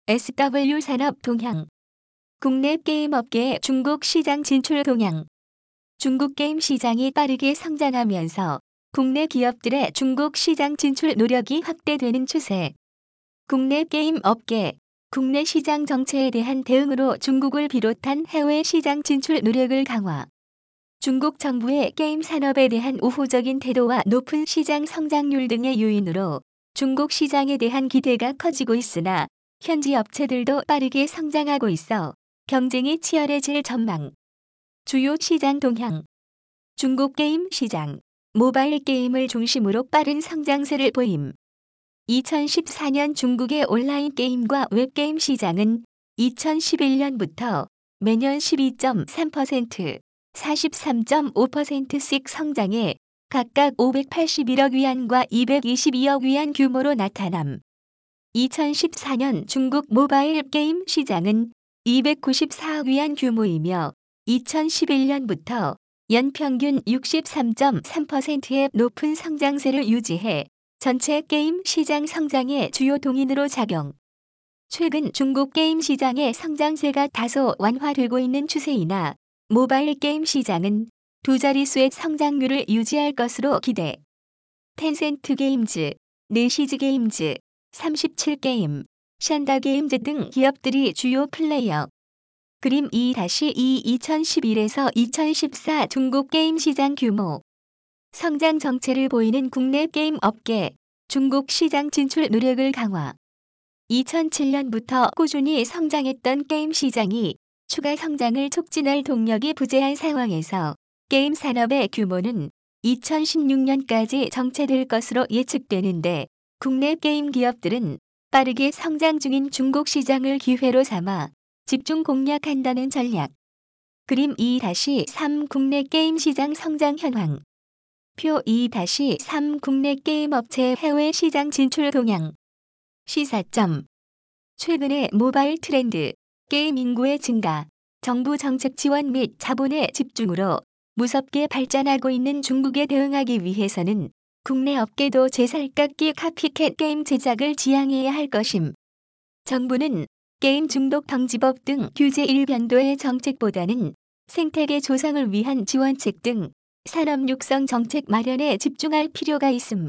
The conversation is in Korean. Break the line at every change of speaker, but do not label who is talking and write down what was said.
SW 산업 동향. 국내 게임 업계의 중국 시장 진출 동향. 중국 게임 시장이 빠르게 성장하면서 국내 기업들의 중국 시장 진출 노력이 확대되는 추세. 국내 게임 업계, 국내 시장 정체에 대한 대응으로 중국을 비롯한 해외 시장 진출 노력을 강화. 중국 정부의 게임 산업에 대한 우호적인 태도와 높은 시장 성장률 등의 요인으로 중국 시장에 대한 기대가 커지고 있으나 현지 업체들도 빠르게 성장하고 있어 경쟁이 치열해질 전망. 주요 시장 동향. 중국 게임 시장. 모바일 게임을 중심으로 빠른 성장세를 보임. 2014년 중국의 온라인 게임과 웹게임 시장은 2011년부터 매년 12.3%, 43.5%씩 성장해 각각 581억 위안과 222억 위안 규모로 나타남. 2014년 중국 모바일 게임 시장은 294억 위안 규모이며 2011년부터 연평균 63.3%의 높은 성장세를 유지해 전체 게임 시장 성장의 주요 동인으로 작용. 최근 중국 게임 시장의 성장세가 다소 완화되고 있는 추세이나 모바일 게임 시장은 두 자릿수의 성장률을 유지할 것으로 기대. 텐센트 게임즈, 네시즈 게임즈, 37게임, 샨다 게임즈 등 기업들이 주요 플레이어. 그림 2-2 2011에서 2014 중국 게임 시장 규모. 성장 정체를 보이는 국내 게임 업계, 중국 시장 진출 노력을 강화. 2007년부터 꾸준히 성장했던 게임 시장이 추가 성장을 촉진할 동력이 부재한 상황에서 게임 산업의 규모는 2016년까지 정체될 것으로 예측되는데 국내 게임 기업들은 빠르게 성장 중인 중국 시장을 기회로 삼아 집중 공략한다는 전략. 그림 2-3 국내 게임 시장 성장 현황. 표 2-3 국내 게임 업체 해외 시장 진출 동향. 시사점. 최근의 모바일 트렌드, 게임 인구의 증가, 정부 정책 지원 및 자본의 집중으로 무섭게 발전하고 있는 중국에 대응하기 위해서는 국내 업계도 제살깎기 카피캣 게임 제작을 지양해야 할 것임. 정부는 게임 중독 방지법 등 규제 일변도의 정책보다는 생태계 조성을 위한 지원책 등 산업 육성 정책 마련에 집중할 필요가 있음.